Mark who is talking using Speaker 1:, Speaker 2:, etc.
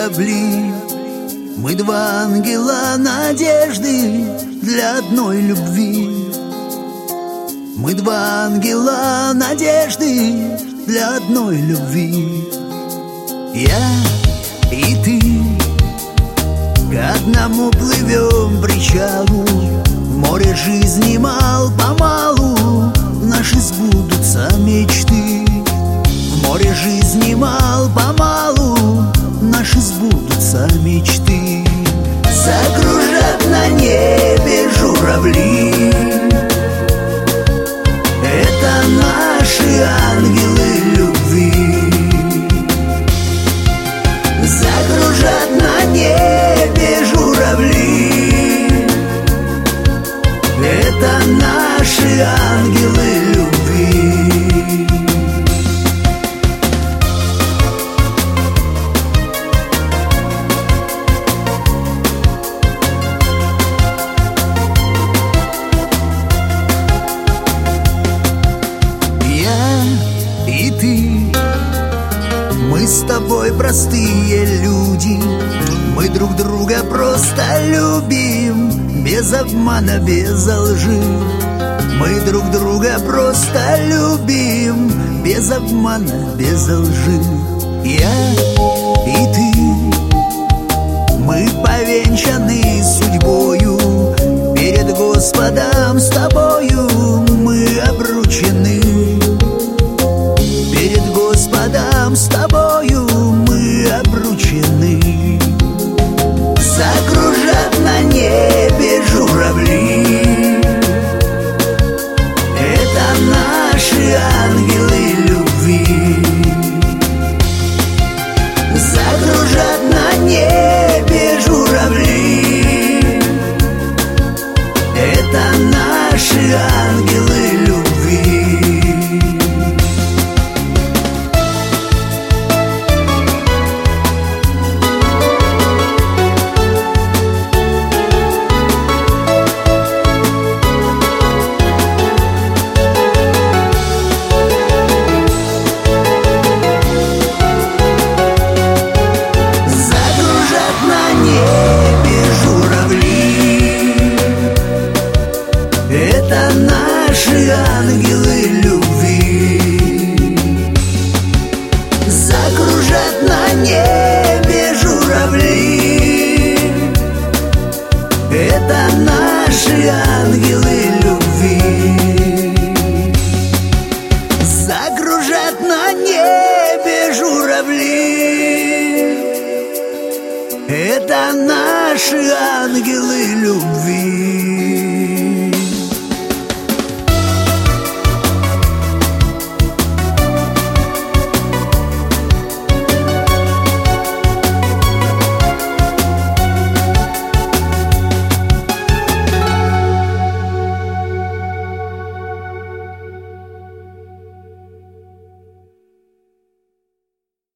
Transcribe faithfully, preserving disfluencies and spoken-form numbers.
Speaker 1: журавли. Мы два ангела надежды для одной любви. Мы два ангела надежды для одной любви. Я и ты к одному плывем причалу. В море жизни мал-помалу наши сбудутся мечты. В море жизни мал-помалу наши сбудутся мечты. Закружат на небе журавли. Это наши ангелы любви. Закружат на небе журавли. Это наши ангелы любви. И ты, мы с тобой простые люди. Мы друг друга просто любим, без обмана, без лжи. Мы друг друга просто любим, без обмана, без лжи. Я и ты, мы повенчаны судьбою. Перед Господом с тобою мы обручены. Перед Господом с тобою мы обручены. Закружат на небе журавли. Это наши ангелы любви. Закружат на небе журавли. Это наши ангелы любви. Это наши ангелы любви. Закружат на небе журавли. Это наши ангелы любви. Закружат на небе журавли. Это наши ангелы любви.